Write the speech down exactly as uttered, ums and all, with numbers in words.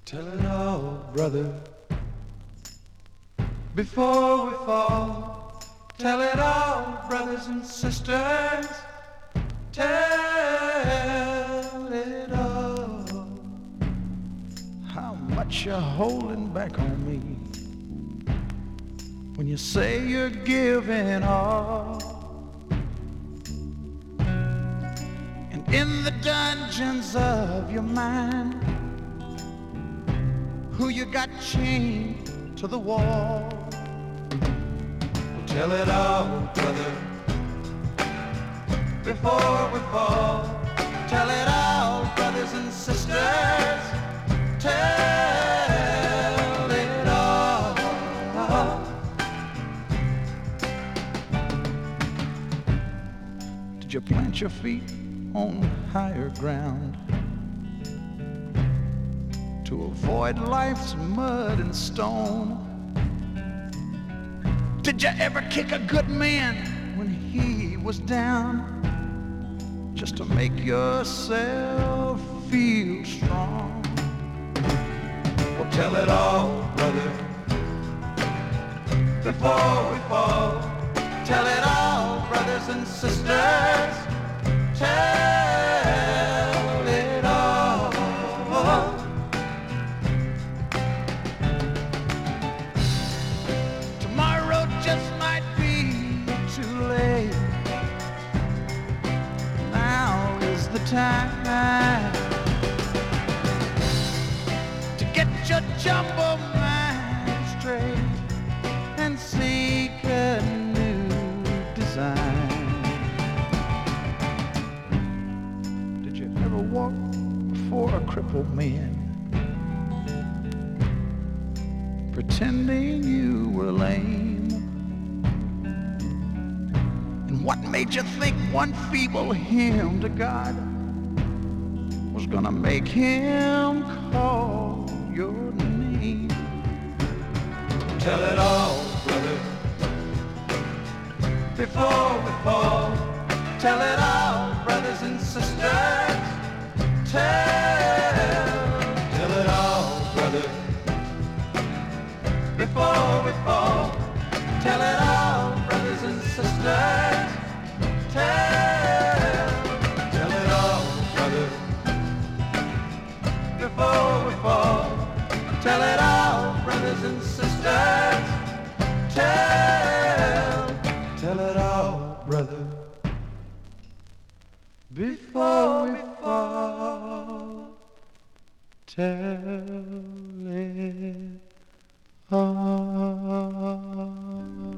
Tell it all, brother, before we fall. Tell it all, brothers and sisters. Tell it all. How much you're holding back on me when you say you're giving all. And in the dungeons of your mind, who you got chained to the wall. Well, tell it all, brother, before we fall. Tell it all, brothers and sisters. Tell it all. Did you plant your feet on higher ground to avoid life's mud and stone? Did you ever kick a good man when he was down, just to make yourself feel strong? Well, tell it all, brother, before we fall. Tell it all, brothers and sisters. Tell it all. Tomorrow just might be too late. Now is the time to get your jumbo mind straight and seek a new design. Did you ever walk before a crippled man, pretending you were lame? And what made you think one feeble hymn to God was gonna make him call your name? Tell it all, brother, before we fall. Tell it all, brothers and sisters. Tell, tell it all, brother, before we fall. Tell it all, brothers and sisters. Tell, tell it all, brother, before we fall. Tell it all, brothers and sisters. Tell, tell it all, brother, before we fall. Tell it all.